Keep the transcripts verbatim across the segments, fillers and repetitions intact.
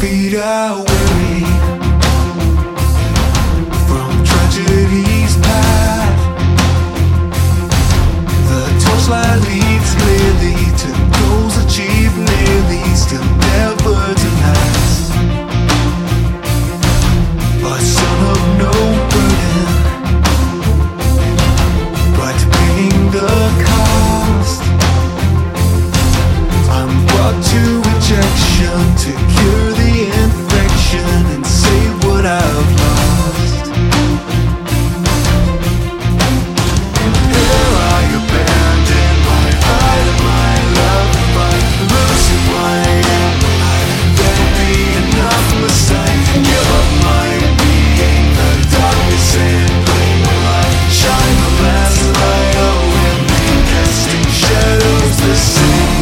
feet are weary from tragedy's path. The torchlight leads clearly to goals achieved nearly, still never to last. A son of no burden, but paying the cost. I'm brought to rejection to cure the infection and save what I've lost. Here I abandon my heart and my love by losing who I am. There'll be enough mistake. Give up my being, the darkness and blame the light. Shine the last light, oh, and me casting shadows the same.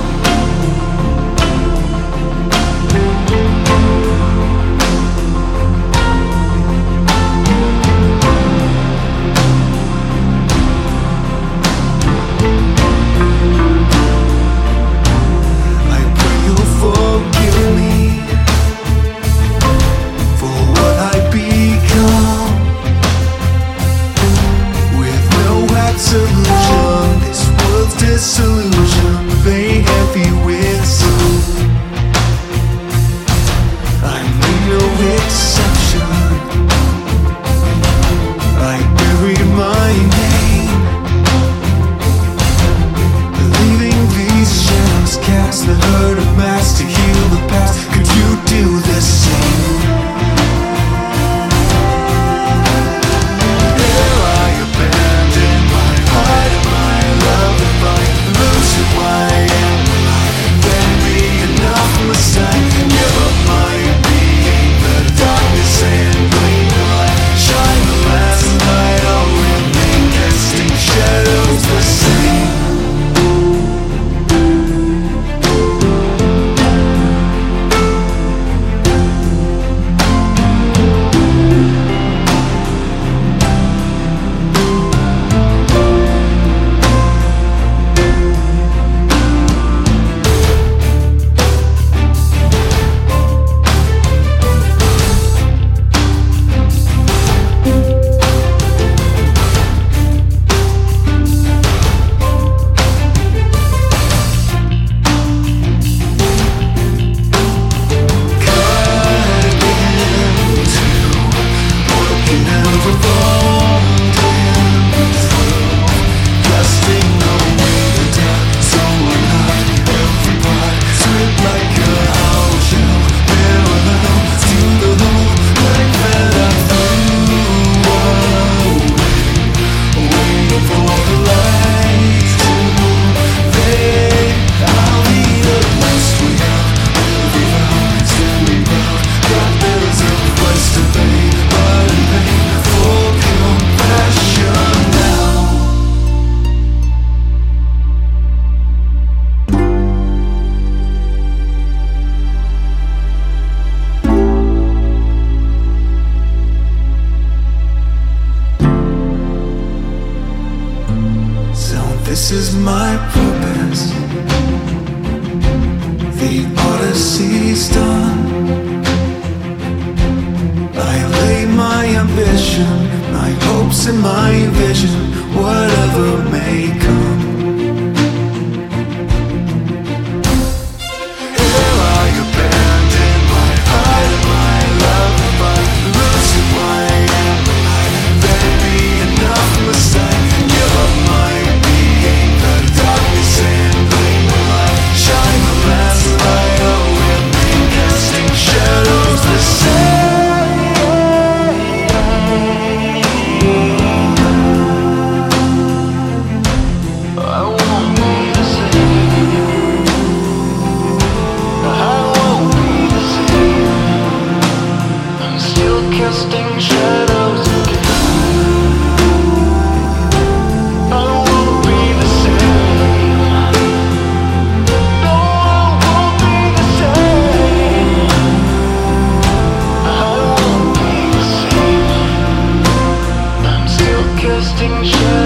Disillusion, vein heavy with soul. I made no exception. I buried my name, leaving these shadows cast the hurt of mass to heal the past. Could you do the same? Here I abandon my heart and my love. Losing who I am, there'll be enough mistake. Give up my being, the darkness and gleam the light. Shine the last light, oh, and me casting shadows the same. This is my purpose. The odyssey's done. I lay my ambition, my hopes and my vision, whatever may come. Here I abandon my heart and my love by losing who I am. There'll be enough mistake. Give up my being, the darkness and gleam the light. Shine the last light, oh, and me casting shadows the same. I won't be the same. I won't be the same. I'm still casting shadows again. Casting shadows.